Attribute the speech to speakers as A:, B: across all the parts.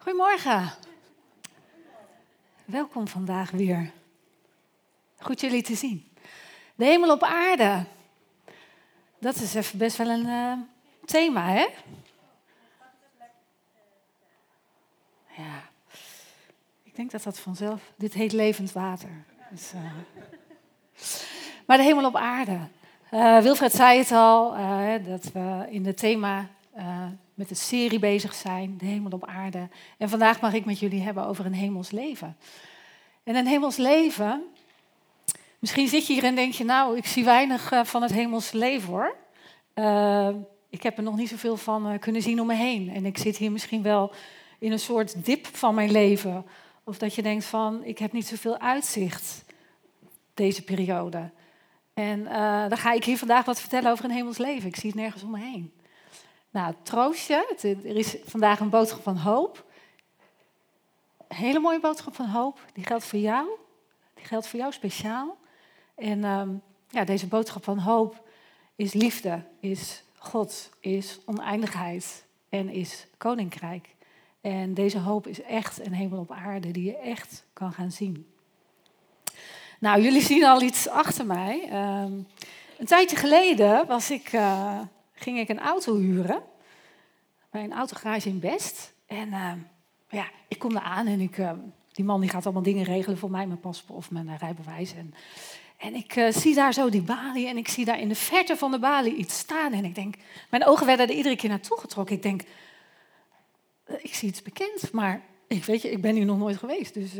A: Goedemorgen. Welkom vandaag weer. Goed jullie te zien. De hemel op aarde. Dat is even best wel een thema, hè? Ja. Ik denk dat dat vanzelf... Dit heet levend water. Dus, maar de hemel op aarde. Wilfred zei het al, dat we in het thema met de serie bezig zijn. De hemel op aarde. En vandaag mag ik met jullie hebben over een hemels leven. En een hemels leven... Misschien zit je hier en denk je, nou, ik zie weinig van het hemels leven, hoor. Ik heb er nog niet zoveel van kunnen zien om me heen. En ik zit hier misschien wel in een soort dip van mijn leven. Of dat je denkt van, ik heb niet zoveel uitzicht deze periode. En dan ga ik hier vandaag wat vertellen over een hemels leven. Ik zie het nergens om me heen. Nou, troost je. Er is vandaag een boodschap van hoop. Een hele mooie boodschap van hoop. Die geldt voor jou. Die geldt voor jou speciaal. En deze boodschap van hoop is liefde, is God, is oneindigheid en is koninkrijk. En deze hoop is echt een hemel op aarde die je echt kan gaan zien. Nou, jullie zien al iets achter mij. Een tijdje geleden ging ik een auto huren bij een autogarage in Best. En ik kom daar aan en die man die gaat allemaal dingen regelen voor mij, mijn paspoort of mijn rijbewijs. En ik zie daar zo die balie en ik zie daar in de verte van de balie iets staan. En ik denk, mijn ogen werden er iedere keer naartoe getrokken. Ik denk, ik zie iets bekend, maar ik ben hier nog nooit geweest. Dus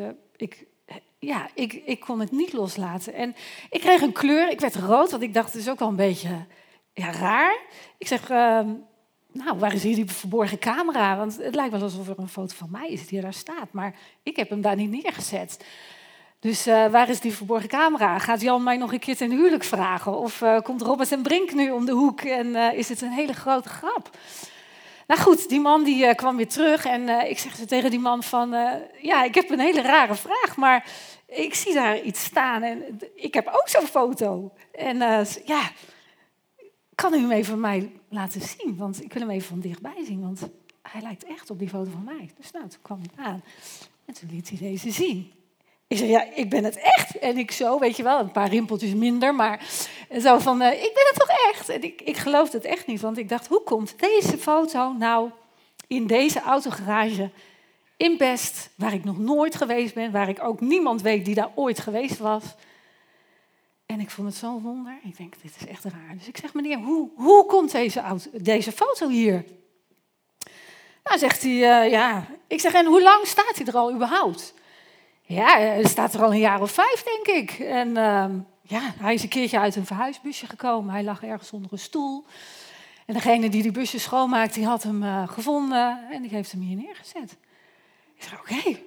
A: ik kon het niet loslaten. En ik kreeg een kleur, ik werd rood, want ik dacht, het is ook wel een beetje raar. Ik zeg, waar is hier die verborgen camera? Want het lijkt wel alsof er een foto van mij is die daar staat. Maar ik heb hem daar niet neergezet. Dus waar is die verborgen camera? Gaat Jan mij nog een keer ten huwelijk vragen? Of komt Robert en Brink nu om de hoek en is het een hele grote grap? Nou goed, die man die kwam weer terug en ik zeg tegen die man van... ik heb een hele rare vraag, maar ik zie daar iets staan en ik heb ook zo'n foto. En kan u hem even van mij laten zien? Want ik wil hem even van dichtbij zien, want hij lijkt echt op die foto van mij. Dus nou, toen kwam hij aan en toen liet hij deze zien. Ik zeg, ja, ik ben het echt. En ik zo, weet je wel, een paar rimpeltjes minder, maar zo van, ik ben het toch echt? En ik geloofde het echt niet, want ik dacht, hoe komt deze foto nou in deze autogarage in Best, waar ik nog nooit geweest ben, waar ik ook niemand weet die daar ooit geweest was. En ik vond het zo'n wonder. Ik denk, dit is echt raar. Dus ik zeg, meneer, hoe komt deze foto hier? Nou, zegt hij, Ik zeg, en hoe lang staat hij er al überhaupt? Ja, hij staat er al een jaar of 5, denk ik. En hij is een keertje uit een verhuisbusje gekomen. Hij lag ergens onder een stoel. En degene die busjes schoonmaakt, die had hem gevonden. En die heeft hem hier neergezet. Ik zeg, oké.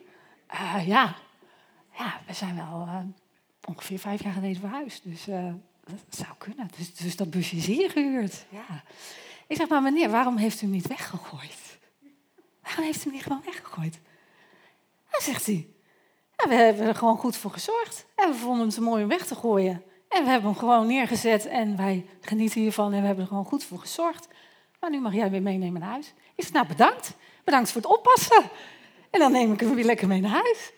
A: We zijn wel ongeveer 5 jaar geleden verhuisd. Dus dat zou kunnen. Dus dat busje is hier gehuurd. Ja. Ik zeg, maar meneer, waarom heeft u hem niet weggegooid? Waarom heeft u hem niet gewoon weggegooid? Dan zegt hij... Ja, we hebben er gewoon goed voor gezorgd. En we vonden hem te mooi om weg te gooien. En we hebben hem gewoon neergezet en wij genieten hiervan en we hebben er gewoon goed voor gezorgd. Maar nu mag jij weer meenemen naar huis. Ik zeg, nou bedankt. Bedankt voor het oppassen. En dan neem ik hem weer lekker mee naar huis.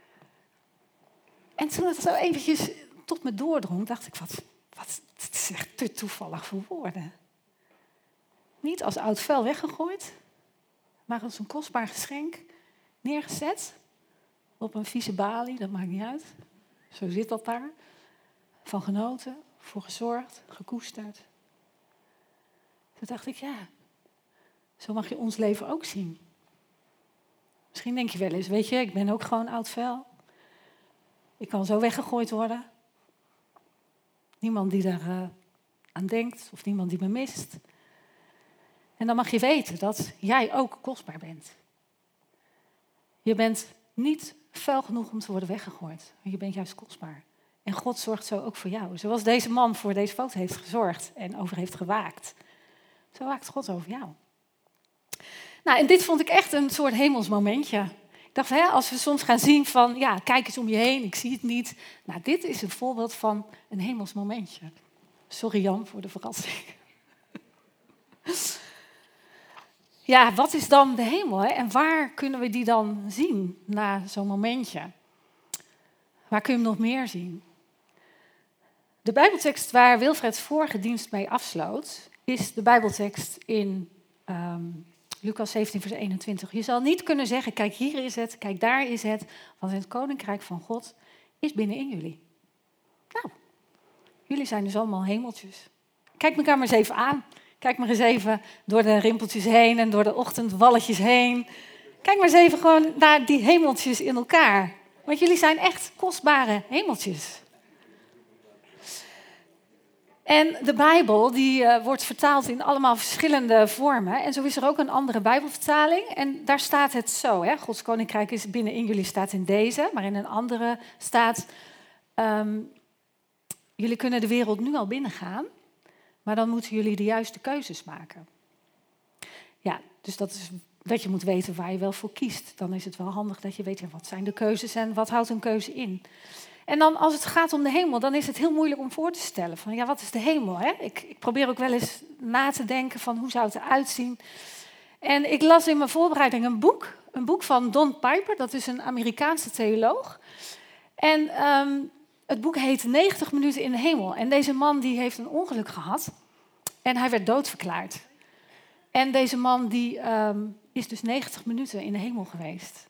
A: En toen het zo eventjes tot me doordrong, dacht ik, wat het is echt te toevallig voor woorden. Niet als oud vuil weggegooid, maar als een kostbaar geschenk neergezet. Op een vieze balie, dat maakt niet uit. Zo zit dat daar. Van genoten, voor gezorgd, gekoesterd. Toen dacht ik, zo mag je ons leven ook zien. Misschien denk je wel eens, weet je, ik ben ook gewoon oud vuil. Ik kan zo weggegooid worden. Niemand die daar aan denkt of niemand die me mist. En dan mag je weten dat jij ook kostbaar bent. Je bent niet vuil genoeg om te worden weggegooid. Je bent juist kostbaar. En God zorgt zo ook voor jou. Zoals deze man voor deze foto heeft gezorgd en over heeft gewaakt. Zo waakt God over jou. Nou, en dit vond ik echt een soort hemelsmomentje. Ik dacht, als we soms gaan zien van, kijk eens om je heen, ik zie het niet. Nou, dit is een voorbeeld van een hemelsmomentje. Sorry Jan voor de verrassing. ja, wat is dan de hemel? Hè? En waar kunnen we die dan zien na zo'n momentje? Waar kun je hem nog meer zien? De Bijbeltekst waar Wilfred vorige dienst mee afsloot, is de Bijbeltekst in Lucas 17, vers 21. Je zal niet kunnen zeggen, kijk hier is het, kijk daar is het, want het koninkrijk van God is binnenin jullie. Nou, jullie zijn dus allemaal hemeltjes. Kijk elkaar maar eens even aan. Kijk maar eens even door de rimpeltjes heen en door de ochtendwalletjes heen. Kijk maar eens even gewoon naar die hemeltjes in elkaar. Want jullie zijn echt kostbare hemeltjes. En de Bijbel die wordt vertaald in allemaal verschillende vormen. En zo is er ook een andere Bijbelvertaling. En daar staat het zo. Hè? Gods koninkrijk is binnenin jullie, staat in deze. Maar in een andere staat... jullie kunnen de wereld nu al binnengaan. Maar dan moeten jullie de juiste keuzes maken. Ja, dus dat is dat je moet weten waar je wel voor kiest. Dan is het wel handig dat je weet, ja, wat zijn de keuzes en wat houdt een keuze in. En dan als het gaat om de hemel, dan is het heel moeilijk om voor te stellen. Van ja, wat is de hemel? Hè? Ik probeer ook wel eens na te denken van hoe zou het eruit zien. En ik las in mijn voorbereiding een boek van Don Piper. Dat is een Amerikaanse theoloog. En het boek heet 90 minuten in de hemel. En deze man die heeft een ongeluk gehad. En hij werd doodverklaard. En deze man die is dus 90 minuten in de hemel geweest.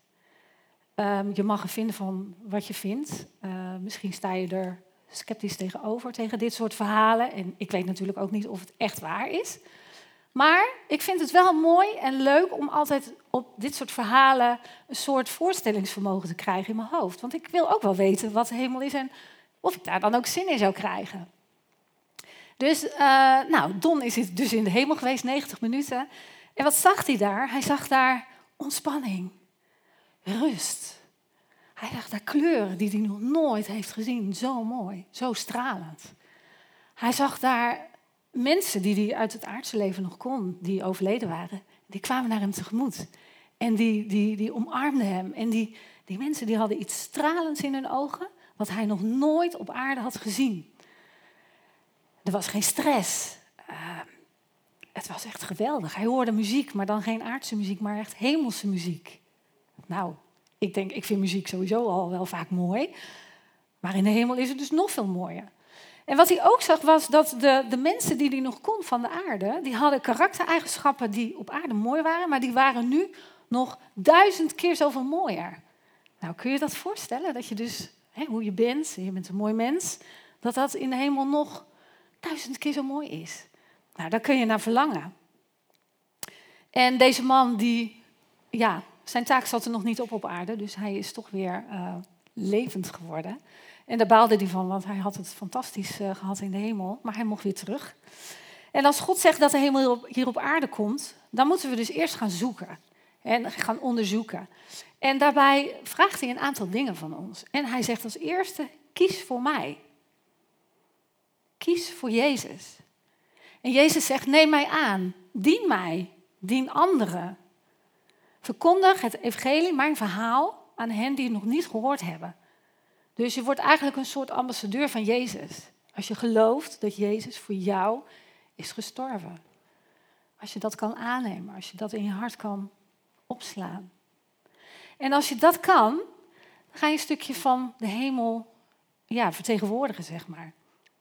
A: Je mag er vinden van wat je vindt. Misschien sta je er sceptisch tegenover, tegen dit soort verhalen. En ik weet natuurlijk ook niet of het echt waar is. Maar ik vind het wel mooi en leuk om altijd op dit soort verhalen een soort voorstellingsvermogen te krijgen in mijn hoofd. Want ik wil ook wel weten wat de hemel is en of ik daar dan ook zin in zou krijgen. Dus, Don is dus in de hemel geweest, 90 minuten. En wat zag hij daar? Hij zag daar ontspanning, rust. Hij zag daar kleuren die hij nog nooit heeft gezien. Zo mooi, zo stralend. Hij zag daar mensen die hij uit het aardse leven nog kon, die overleden waren. Die kwamen naar hem tegemoet. En die omarmden hem. En die mensen die hadden iets stralends in hun ogen, wat hij nog nooit op aarde had gezien. Er was geen stress. Het was echt geweldig. Hij hoorde muziek, maar dan geen aardse muziek, maar echt hemelse muziek. Nou, ik vind muziek sowieso al wel vaak mooi. Maar in de hemel is het dus nog veel mooier. En wat hij ook zag was dat de mensen die hij nog kon van de aarde, die hadden karaktereigenschappen die op aarde mooi waren, maar die waren nu nog 1000 keer zoveel mooier. Nou, kun je dat voorstellen? Dat je dus, hoe je bent, en je bent een mooi mens, dat in de hemel nog 1000 keer zo mooi is. Nou, daar kun je naar verlangen. En deze man, zijn taak zat er nog niet op aarde, dus hij is toch weer levend geworden. En daar baalde hij van, want hij had het fantastisch gehad in de hemel, maar hij mocht weer terug. En als God zegt dat de hemel hier op aarde komt, dan moeten we dus eerst gaan zoeken en gaan onderzoeken. En daarbij vraagt hij een aantal dingen van ons. En hij zegt als eerste, kies voor mij. Kies voor Jezus. En Jezus zegt, neem mij aan, dien mij, dien anderen. Verkondig het evangelie, mijn verhaal, aan hen die het nog niet gehoord hebben. Dus je wordt eigenlijk een soort ambassadeur van Jezus. Als je gelooft dat Jezus voor jou is gestorven. Als je dat kan aannemen, als je dat in je hart kan opslaan. En als je dat kan, dan ga je een stukje van de hemel vertegenwoordigen, zeg maar.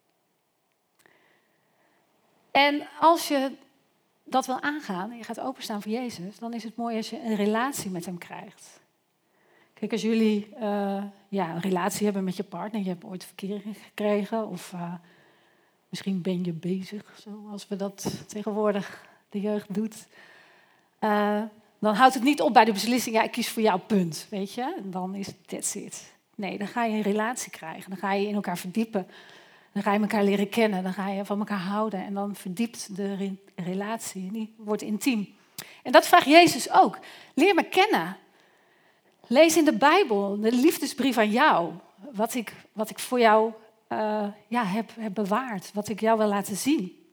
A: En als je dat wil aangaan en je gaat openstaan voor Jezus, dan is het mooi als je een relatie met hem krijgt. Kijk, als jullie een relatie hebben met je partner, je hebt ooit verkering gekregen of misschien ben je bezig, zoals we dat tegenwoordig de jeugd doet. Dan houdt het niet op bij de beslissing, ik kies voor jou, punt, weet je. En dan is that's it. Nee, dan ga je een relatie krijgen, dan ga je in elkaar verdiepen. Dan ga je elkaar leren kennen, dan ga je van elkaar houden. En dan verdiept de relatie en die wordt intiem. En dat vraagt Jezus ook. Leer me kennen. Lees in de Bijbel, de liefdesbrief aan jou. Wat ik voor jou heb bewaard. Wat ik jou wil laten zien.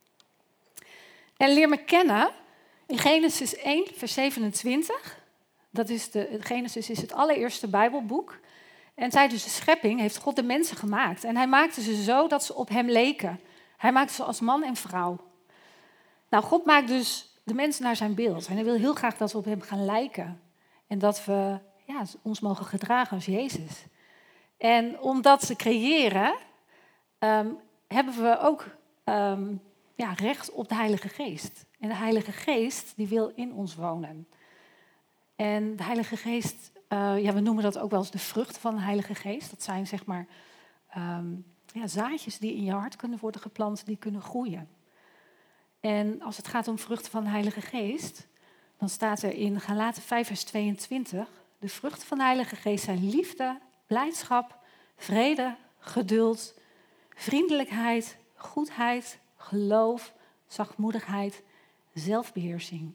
A: En leer me kennen in Genesis 1, vers 27. Genesis is het allereerste Bijbelboek. En tijdens de schepping heeft God de mensen gemaakt. En hij maakte ze zo dat ze op hem leken. Hij maakte ze als man en vrouw. Nou, God maakt dus de mens naar zijn beeld. En hij wil heel graag dat we op hem gaan lijken. En dat we ons mogen gedragen als Jezus. En om dat te creëren, hebben we ook recht op de Heilige Geest. En de Heilige Geest die wil in ons wonen. En de Heilige Geest, we noemen dat ook wel eens de vruchten van de Heilige Geest. Dat zijn zeg maar zaadjes die in je hart kunnen worden geplant, die kunnen groeien. En als het gaat om vruchten van de Heilige Geest, dan staat er in Galaten 5 vers 22... de vruchten van de Heilige Geest zijn liefde, blijdschap, vrede, geduld, vriendelijkheid, goedheid, geloof, zachtmoedigheid, zelfbeheersing.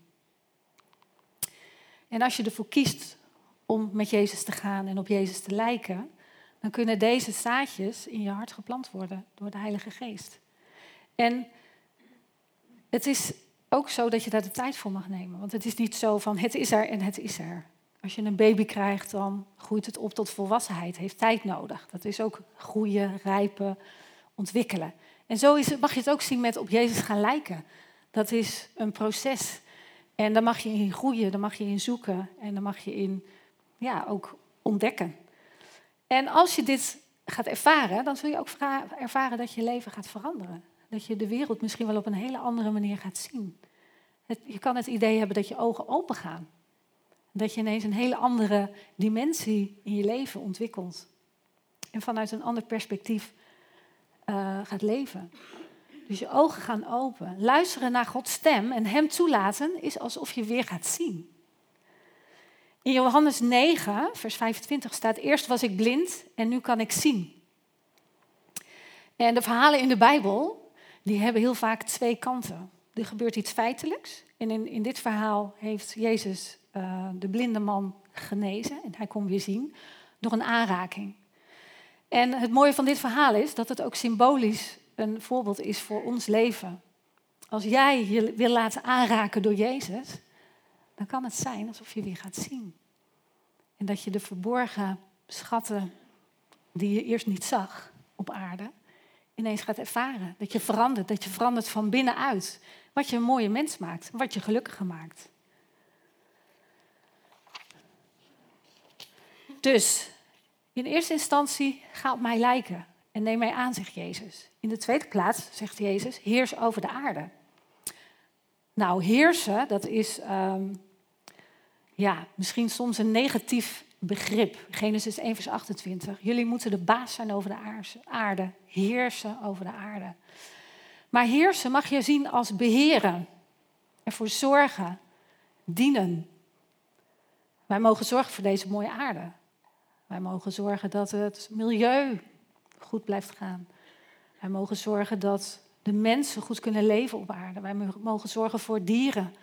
A: En als je ervoor kiest om met Jezus te gaan en op Jezus te lijken, dan kunnen deze zaadjes in je hart geplant worden door de Heilige Geest. En het is ook zo dat je daar de tijd voor mag nemen. Want het is niet zo van het is er en het is er. Als je een baby krijgt, dan groeit het op tot volwassenheid. Heeft tijd nodig. Dat is ook groeien, rijpen, ontwikkelen. En zo mag je het ook zien met op Jezus gaan lijken. Dat is een proces. En daar mag je in groeien, daar mag je in zoeken. En daar mag je in ook ontdekken. En als je dit gaat ervaren, dan zul je ook ervaren dat je leven gaat veranderen. Dat je de wereld misschien wel op een hele andere manier gaat zien. Je kan het idee hebben dat je ogen open gaan. Dat je ineens een hele andere dimensie in je leven ontwikkelt. En vanuit een ander perspectief gaat leven. Dus je ogen gaan open. Luisteren naar Gods stem en hem toelaten is alsof je weer gaat zien. In Johannes 9, vers 25 staat: eerst was ik blind en nu kan ik zien. En de verhalen in de Bijbel, die hebben heel vaak twee kanten. Er gebeurt iets feitelijks. En in dit verhaal heeft Jezus de blinde man genezen. En hij kon weer zien door een aanraking. En het mooie van dit verhaal is dat het ook symbolisch een voorbeeld is voor ons leven. Als jij je wil laten aanraken door Jezus, dan kan het zijn alsof je weer gaat zien. En dat je de verborgen schatten die je eerst niet zag op aarde, ineens gaat ervaren. Dat je verandert van binnenuit. Wat je een mooie mens maakt, wat je gelukkiger maakt. Dus, in eerste instantie, ga op mij lijken en neem mij aan, zegt Jezus. In de tweede plaats, zegt Jezus, heers over de aarde. Nou, heersen, dat is misschien soms een negatief begrip. Genesis 1 vers 28. Jullie moeten de baas zijn over de aarde, heersen over de aarde. Maar heersen mag je zien als beheren, ervoor zorgen, dienen. Wij mogen zorgen voor deze mooie aarde. Wij mogen zorgen dat het milieu goed blijft gaan. Wij mogen zorgen dat de mensen goed kunnen leven op aarde. Wij mogen zorgen voor dieren.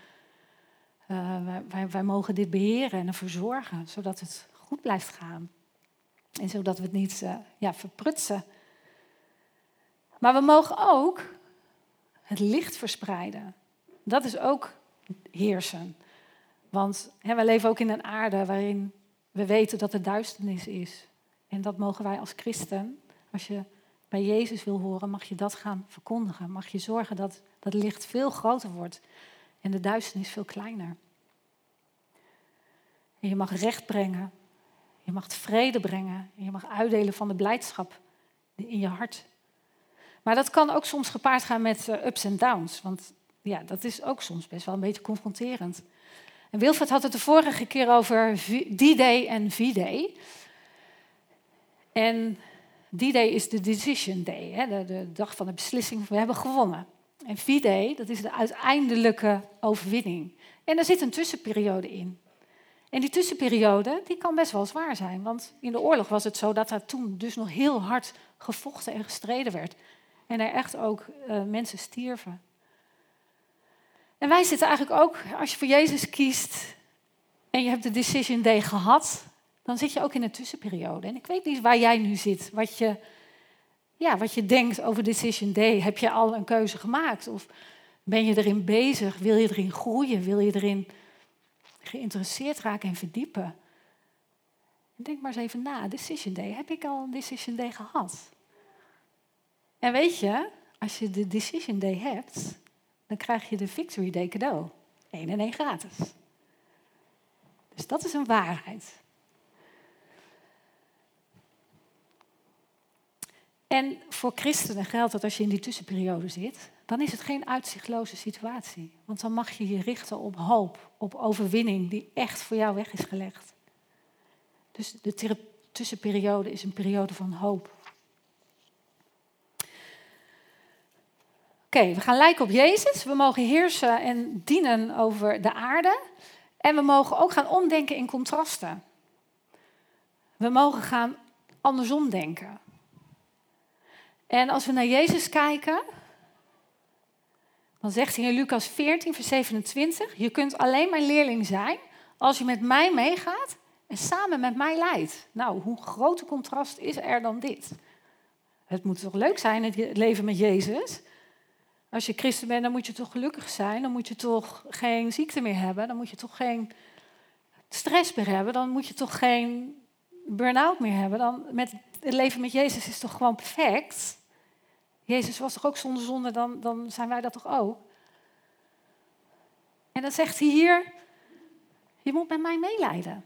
A: Wij mogen dit beheren en ervoor zorgen, zodat het goed blijft gaan. En zodat we het niet verprutsen. Maar we mogen ook het licht verspreiden. Dat is ook heersen. Want we leven ook in een aarde waarin we weten dat er duisternis is. En dat mogen wij als christen, als je bij Jezus wil horen, mag je dat gaan verkondigen. Mag je zorgen dat dat licht veel groter wordt en de duisternis veel kleiner. En je mag recht brengen. Je mag vrede brengen. En je mag uitdelen van de blijdschap in je hart. Maar dat kan ook soms gepaard gaan met ups en downs. Want dat is ook soms best wel een beetje confronterend. En Wilfred had het de vorige keer over D-Day en V-Day. En D-Day is de decision day, hè, de dag van de beslissing. We hebben gewonnen. En V-Day, dat is de uiteindelijke overwinning. En daar zit een tussenperiode in. En die tussenperiode, die kan best wel zwaar zijn. Want in de oorlog was het zo dat er toen dus nog heel hard gevochten en gestreden werd. En er echt ook mensen stierven. En wij zitten eigenlijk ook, als je voor Jezus kiest en je hebt de decision day gehad, dan zit je ook in een tussenperiode. En ik weet niet waar jij nu zit, wat je denkt over decision day. Heb je al een keuze gemaakt? Of ben je erin bezig? Wil je erin groeien? Wil je erin geïnteresseerd raken en verdiepen? Denk maar eens even na. Decision day. Heb ik al een decision day gehad? En weet je, als je de decision day hebt, dan krijg je de victory day cadeau. 1 en 1 gratis. Dus dat is een waarheid. En voor christenen geldt dat als je in die tussenperiode zit, dan is het geen uitzichtloze situatie. Want dan mag je je richten op hoop, op overwinning die echt voor jou weg is gelegd. Dus de tussenperiode is een periode van hoop. Oké, we gaan lijken op Jezus. We mogen heersen en dienen over de aarde. En we mogen ook gaan omdenken in contrasten. We mogen gaan andersom denken. En als we naar Jezus kijken, dan zegt hij in Lucas 14, vers 27... je kunt alleen mijn leerling zijn als je met mij meegaat en samen met mij leidt. Nou, hoe groot een contrast is er dan dit? Het moet toch leuk zijn, het leven met Jezus? Als je christen bent, dan moet je toch gelukkig zijn. Dan moet je toch geen ziekte meer hebben. Dan moet je toch geen stress meer hebben. Dan moet je toch geen burn-out meer hebben. Het leven met Jezus is toch gewoon perfect? Jezus was toch ook zonder zonde, dan zijn wij dat toch ook? En dan zegt hij hier, je moet met mij meeleiden.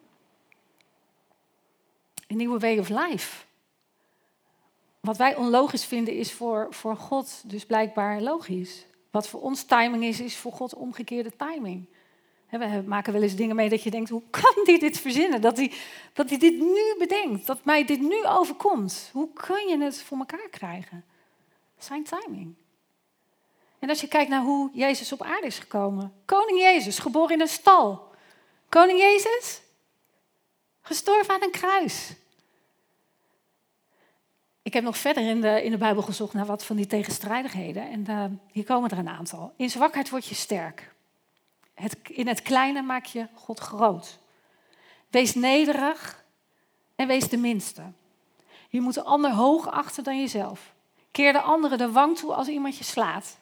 A: Een nieuwe way of life. Wat wij onlogisch vinden is voor God dus blijkbaar logisch. Wat voor ons timing is voor God omgekeerde timing. We maken wel eens dingen mee dat je denkt, hoe kan hij dit verzinnen? Dat hij dit nu bedenkt, dat mij dit nu overkomt. Hoe kun je het voor elkaar krijgen? Zijn timing. En als je kijkt naar hoe Jezus op aarde is gekomen. Koning Jezus, geboren in een stal. Koning Jezus, gestorven aan een kruis. Ik heb nog verder in de Bijbel gezocht naar wat van die tegenstrijdigheden. En hier komen er een aantal. In zwakheid word je sterk. In het kleine maak je God groot. Wees nederig en wees de minste. Je moet de ander hoog achten dan jezelf. Keer de anderen de wang toe als iemand je slaat.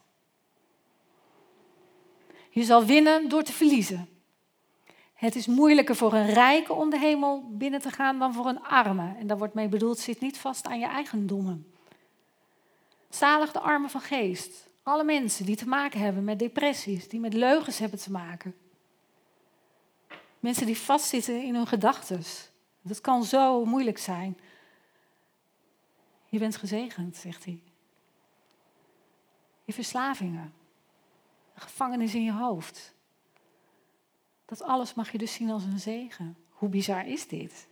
A: Je zal winnen door te verliezen. Het is moeilijker voor een rijke om de hemel binnen te gaan dan voor een arme. En daar wordt mee bedoeld, zit niet vast aan je eigendommen. Zalig de armen van geest. Alle mensen die te maken hebben met depressies, die met leugens hebben te maken. Mensen die vastzitten in hun gedachten. Dat kan zo moeilijk zijn. Je bent gezegend, zegt hij. Je verslavingen. Een gevangenis in je hoofd. Dat alles mag je dus zien als een zegen. Hoe bizar is dit?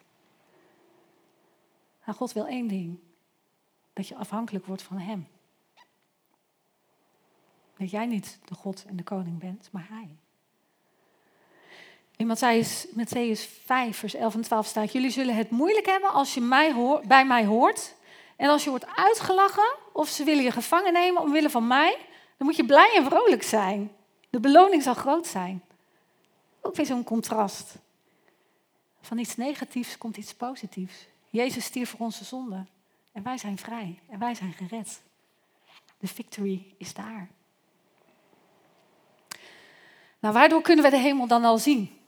A: Nou, God wil één ding. Dat je afhankelijk wordt van hem. Dat jij niet de God en de koning bent, maar hij. In Mattheüs 5, vers 11 en 12 staat: jullie zullen het moeilijk hebben als je bij mij hoort. En als je wordt uitgelachen of ze willen je gevangen nemen omwille van mij, dan moet je blij en vrolijk zijn. De beloning zal groot zijn. Ook weer zo'n contrast. Van iets negatiefs komt iets positiefs. Jezus stierf voor onze zonde. En wij zijn vrij. En wij zijn gered. De victory is daar. Nou, waardoor kunnen we de hemel dan al zien?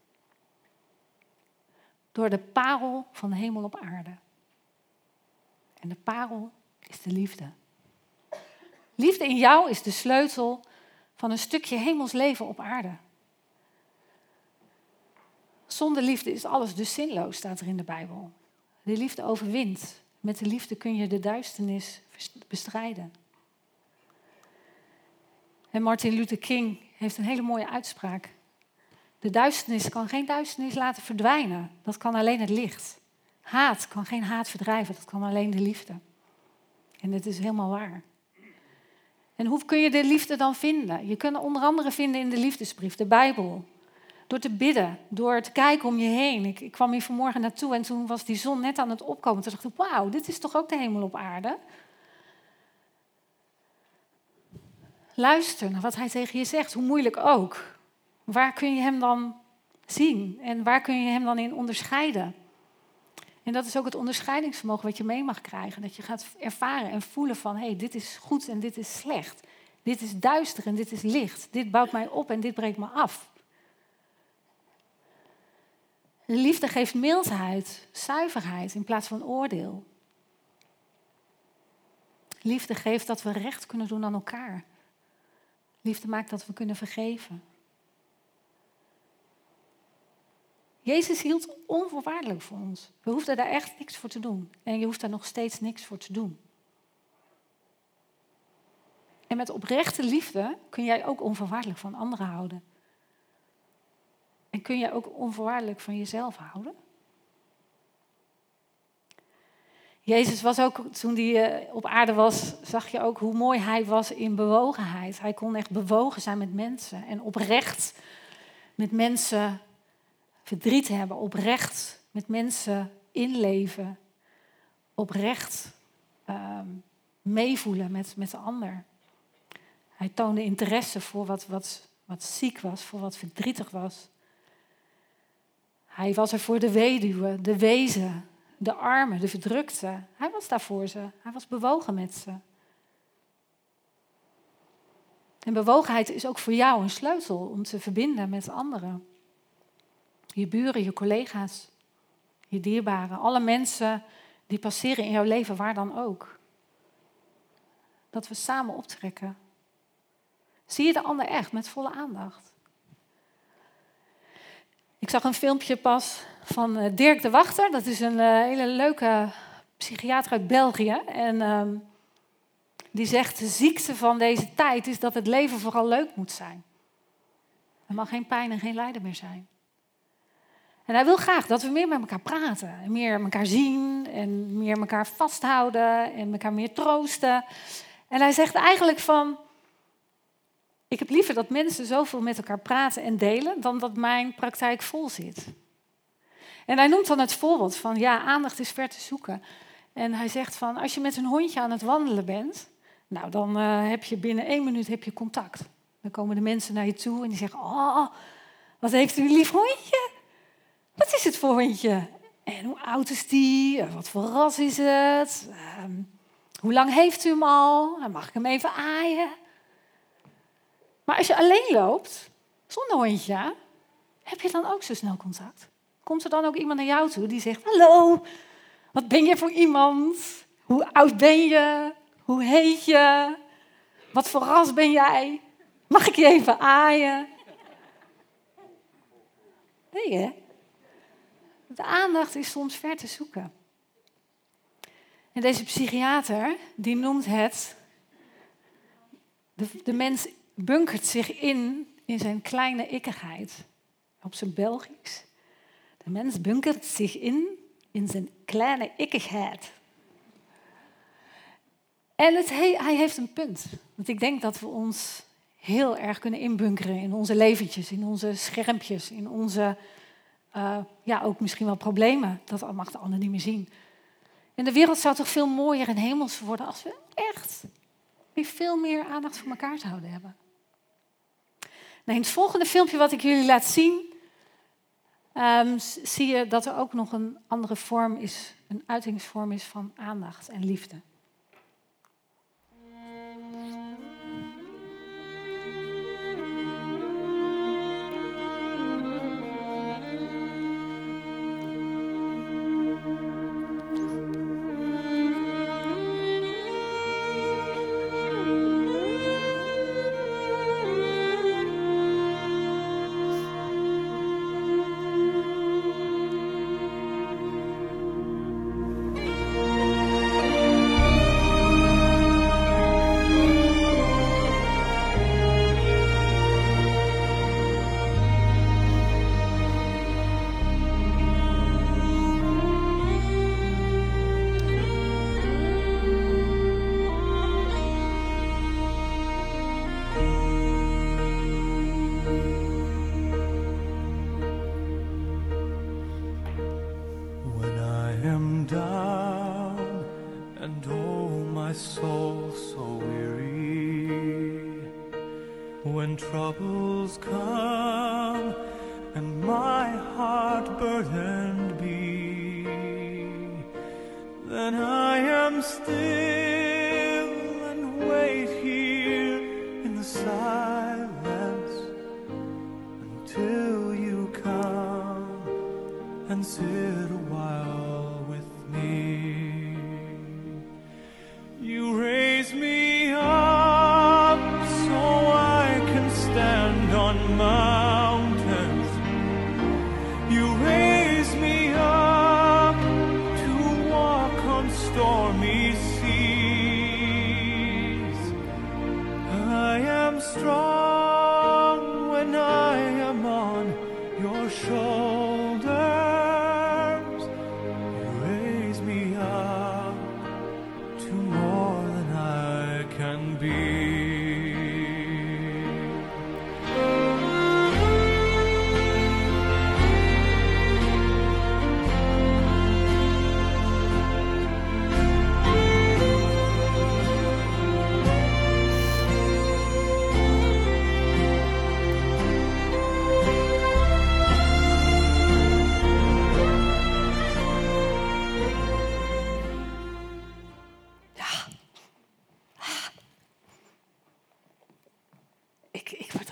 A: Door de parel van de hemel op aarde. En de parel is de liefde. Liefde in jou is de sleutel van een stukje hemels leven op aarde. Zonder liefde is alles dus zinloos, staat er in de Bijbel. De liefde overwint. Met de liefde kun je de duisternis bestrijden. En Martin Luther King heeft een hele mooie uitspraak. De duisternis kan geen duisternis laten verdwijnen. Dat kan alleen het licht. Haat kan geen haat verdrijven. Dat kan alleen de liefde. En dat is helemaal waar. En hoe kun je de liefde dan vinden? Je kunt het onder andere vinden in de liefdesbrief, de Bijbel. Door te bidden, door te kijken om je heen. Ik kwam hier vanmorgen naartoe en toen was die zon net aan het opkomen. Toen dacht ik, wauw, dit is toch ook de hemel op aarde? Luister naar wat hij tegen je zegt, hoe moeilijk ook. Waar kun je hem dan zien? En waar kun je hem dan in onderscheiden? En dat is ook het onderscheidingsvermogen wat je mee mag krijgen. Dat je gaat ervaren en voelen van, hé, dit is goed en dit is slecht. Dit is duister en dit is licht. Dit bouwt mij op en dit breekt me af. De liefde geeft mildheid, zuiverheid in plaats van oordeel. Liefde geeft dat we recht kunnen doen aan elkaar. Liefde maakt dat we kunnen vergeven. Jezus hield onvoorwaardelijk voor ons. We hoefden daar echt niks voor te doen. En je hoeft daar nog steeds niks voor te doen. En met oprechte liefde kun jij ook onvoorwaardelijk van anderen houden. En kun jij ook onvoorwaardelijk van jezelf houden? Jezus was ook, toen hij op aarde was, zag je ook hoe mooi hij was in bewogenheid. Hij kon echt bewogen zijn met mensen en oprecht met mensen verdriet hebben, oprecht met mensen inleven, oprecht meevoelen met de ander. Hij toonde interesse voor wat ziek was, voor wat verdrietig was. Hij was er voor de weduwe, de wezen, de armen, de verdrukten. Hij was daar voor ze. Hij was bewogen met ze. En bewogenheid is ook voor jou een sleutel om te verbinden met anderen. Je buren, je collega's, je dierbaren. Alle mensen die passeren in jouw leven, waar dan ook. Dat we samen optrekken. Zie je de ander echt met volle aandacht. Ik zag een filmpje pas van Dirk de Wachter. Dat is een hele leuke psychiater uit België. En die zegt, de ziekte van deze tijd is dat het leven vooral leuk moet zijn. Er mag geen pijn en geen lijden meer zijn. En hij wil graag dat we meer met elkaar praten. En meer elkaar zien en meer elkaar vasthouden en elkaar meer troosten. En hij zegt eigenlijk van, ik heb liever dat mensen zoveel met elkaar praten en delen dan dat mijn praktijk vol zit. En hij noemt dan het voorbeeld van, ja, aandacht is ver te zoeken. En hij zegt van, als je met een hondje aan het wandelen bent, nou, dan heb je binnen 1 minuut heb je contact. Dan komen de mensen naar je toe en die zeggen, oh, wat heeft u een lief hondje? Wat is het voor hondje? En hoe oud is die? Wat voor ras is het? Hoe lang heeft u hem al? Mag ik hem even aaien? Maar als je alleen loopt, zonder hondje, heb je dan ook zo snel contact? Komt er dan ook iemand naar jou toe die zegt, hallo, wat ben je voor iemand? Hoe oud ben je? Hoe heet je? Wat voor ras ben jij? Mag ik je even aaien? Nee, hè? De aandacht is soms ver te zoeken. En deze psychiater, die noemt het, de mens bunkert zich in zijn kleine ikkigheid. Op zijn Belgisch. De mens bunkert zich in zijn kleine ikkigheid. En hij heeft een punt. Want ik denk dat we ons heel erg kunnen inbunkeren in onze leventjes, in onze schermpjes, in onze, ook misschien wel problemen. Dat mag de ander niet meer zien. En de wereld zou toch veel mooier en hemels worden als we echt weer veel meer aandacht voor elkaar zouden hebben. Nou, in het volgende filmpje wat ik jullie laat zien, zie je dat er ook nog een andere vorm is, een uitingsvorm is van aandacht en liefde.
B: When troubles come and my heart burdened be, then I am still and wait here in the silence until you come and sit a while with me. You raise me up so I can stand on mountains. You raise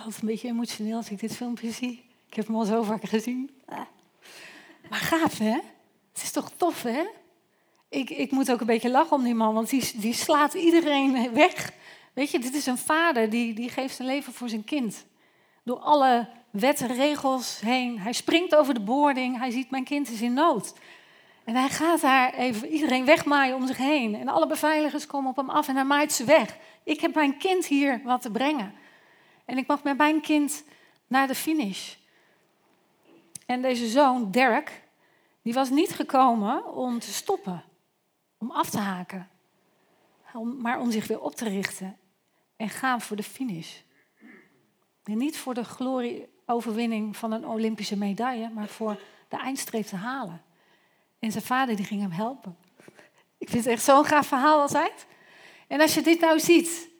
A: altijd een beetje emotioneel als ik dit filmpje zie. Ik heb hem al zo vaak gezien. Maar gaaf, hè? Het is toch tof, hè? Ik moet ook een beetje lachen om die man, want die slaat iedereen weg. Weet je, dit is een vader die geeft zijn leven voor zijn kind. Door alle wetten, regels heen. Hij springt over de boarding. Hij ziet, mijn kind is in nood. En hij gaat daar even iedereen wegmaaien om zich heen. En alle beveiligers komen op hem af en hij maait ze weg. Ik heb mijn kind hier wat te brengen. En ik mag met mijn kind naar de finish. En deze zoon, Derek, die was niet gekomen om te stoppen. Om af te haken. Maar om zich weer op te richten. En gaan voor de finish. En niet voor de glorie-overwinning van een Olympische medaille, maar voor de eindstreep te halen. En zijn vader die ging hem helpen. Ik vind het echt zo'n gaaf verhaal altijd. En als je dit nou ziet,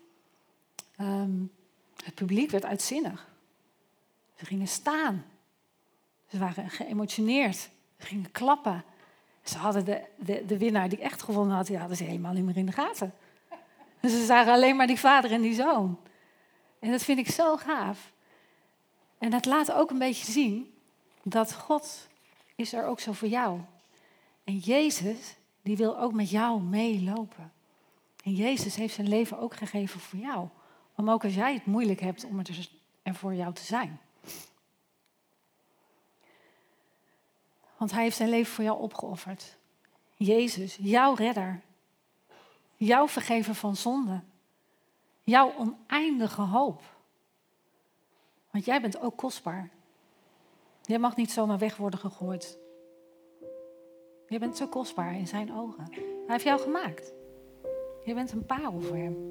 A: het publiek werd uitzinnig. Ze gingen staan. Ze waren geëmotioneerd. Ze gingen klappen. Ze hadden de winnaar die echt gewonnen had, die hadden ze helemaal niet meer in de gaten. Dus ze zagen alleen maar die vader en die zoon. En dat vind ik zo gaaf. En dat laat ook een beetje zien dat God is er ook zo voor jou. En Jezus, die wil ook met jou meelopen. En Jezus heeft zijn leven ook gegeven voor jou. Om ook als jij het moeilijk hebt om er voor jou te zijn. Want hij heeft zijn leven voor jou opgeofferd. Jezus, jouw redder. Jouw vergever van zonde. Jouw oneindige hoop. Want jij bent ook kostbaar. Jij mag niet zomaar weg worden gegooid. Je bent zo kostbaar in zijn ogen. Hij heeft jou gemaakt. Je bent een parel voor hem.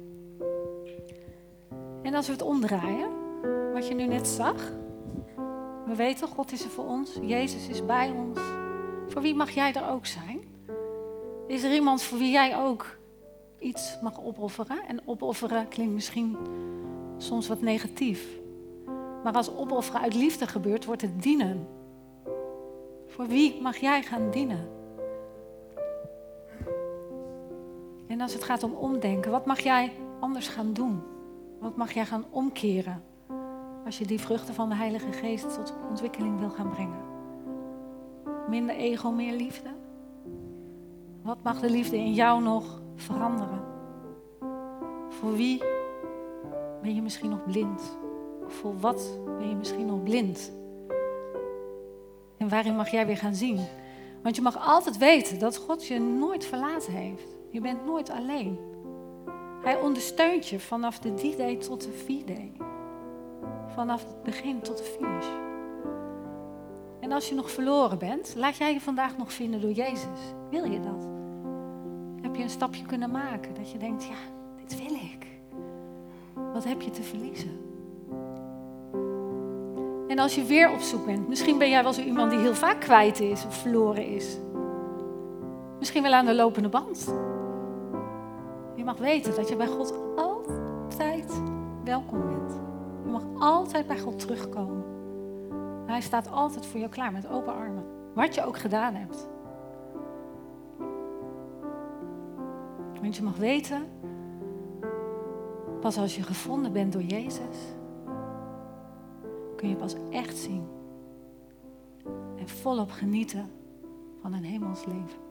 A: En als we het omdraaien, wat je nu net zag. We weten, God is er voor ons. Jezus is bij ons. Voor wie mag jij er ook zijn? Is er iemand voor wie jij ook iets mag opofferen? En opofferen klinkt misschien soms wat negatief. Maar als opofferen uit liefde gebeurt, wordt het dienen. Voor wie mag jij gaan dienen? En als het gaat om omdenken, wat mag jij anders gaan doen? Wat mag jij gaan omkeren? Als je die vruchten van de Heilige Geest tot ontwikkeling wil gaan brengen. Minder ego, meer liefde? Wat mag de liefde in jou nog veranderen? Voor wie ben je misschien nog blind? Of voor wat ben je misschien nog blind? En waarin mag jij weer gaan zien? Want je mag altijd weten dat God je nooit verlaten heeft. Je bent nooit alleen. Hij ondersteunt je vanaf de D-Day tot de V-Day. Vanaf het begin tot de finish. En als je nog verloren bent, laat jij je vandaag nog vinden door Jezus. Wil je dat? Heb je een stapje kunnen maken dat je denkt, ja, dit wil ik. Wat heb je te verliezen? En als je weer op zoek bent, misschien ben jij wel zo iemand die heel vaak kwijt is of verloren is. Misschien wel aan de lopende band. Je mag weten dat je bij God altijd welkom bent. Je mag altijd bij God terugkomen. Hij staat altijd voor jou klaar met open armen. Wat je ook gedaan hebt. Want je mag weten, pas als je gevonden bent door Jezus, kun je pas echt zien. En volop genieten van een hemels leven.